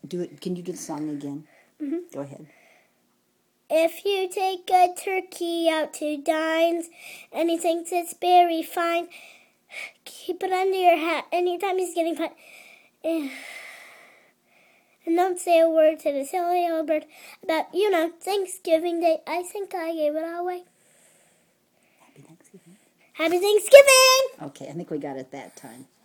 Can you do the song again? Mm-hmm. Go ahead. If you take a turkey out to dines and he thinks it's very fine, keep it under your hat anytime he's getting fat. And don't say a word to the silly old bird about, Thanksgiving Day. I think I gave it all away. Happy Thanksgiving. Happy Thanksgiving! Okay, I think we got it that time.